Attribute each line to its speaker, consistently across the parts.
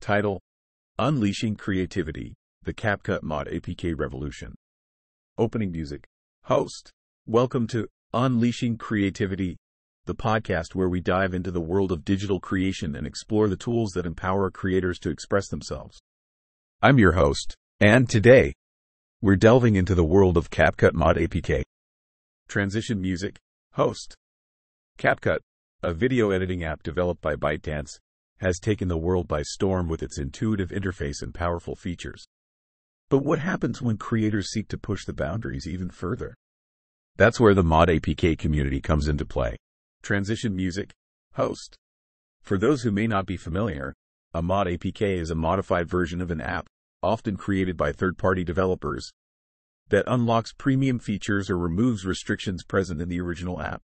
Speaker 1: Title: Unleashing Creativity, the CapCut Mod APK Revolution. Opening music. Host: Welcome to Unleashing Creativity, the podcast where we dive into the world of digital creation and explore the tools that empower creators to express themselves. I'm your host, and today, we're delving into the world of CapCut Mod APK. Transition music. Host: CapCut, a video editing app developed by ByteDance, has taken the world by storm with its intuitive interface and powerful features. But what happens when creators seek to push the boundaries even further? That's where the Mod APK community comes into play. Transition music. Host: For those who may not be familiar, a Mod APK is a modified version of an app, often created by third-party developers, that unlocks premium features or removes restrictions present in the original app.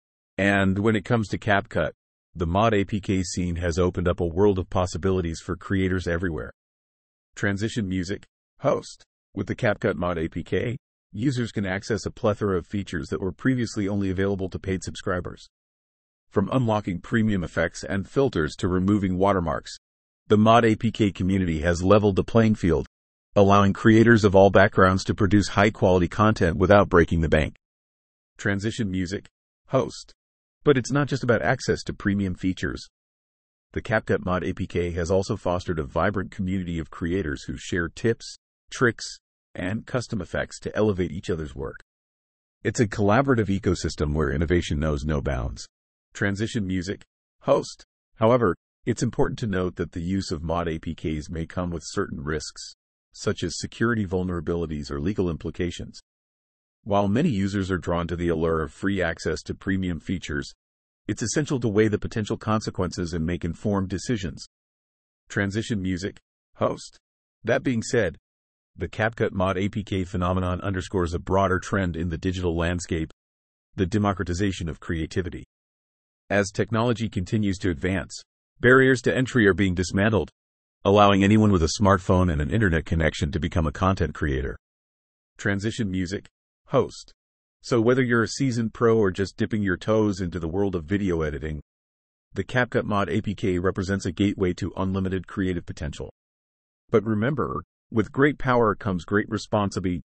Speaker 1: And when it comes to CapCut, the Mod APK scene has opened up a world of possibilities for creators everywhere. Transition music. Host: With the CapCut Mod APK, users can access a plethora of features that were previously only available to paid subscribers. From unlocking premium effects and filters to removing watermarks, the Mod APK community has leveled the playing field, allowing creators of all backgrounds to produce high-quality content without breaking the bank. Transition music. Host: But it's not just about access to premium features. The CapCut Mod APK has also fostered a vibrant community of creators who share tips, tricks, and custom effects to elevate each other's work. It's a collaborative ecosystem where innovation knows no bounds. Transition music. Host: However, it's important to note that the use of Mod APKs may come with certain risks, such as security vulnerabilities or legal implications. While many users are drawn to the allure of free access to premium features, it's essential to weigh the potential consequences and make informed decisions. Transition music. Host: That being said, the CapCut Mod APK phenomenon underscores a broader trend in the digital landscape: the democratization of creativity. As technology continues to advance, barriers to entry are being dismantled, allowing anyone with a smartphone and an internet connection to become a content creator. Transition music. Host: So whether you're a seasoned pro or just dipping your toes into the world of video editing, the CapCut Mod APK represents a gateway to unlimited creative potential. But remember, with great power comes great responsibility.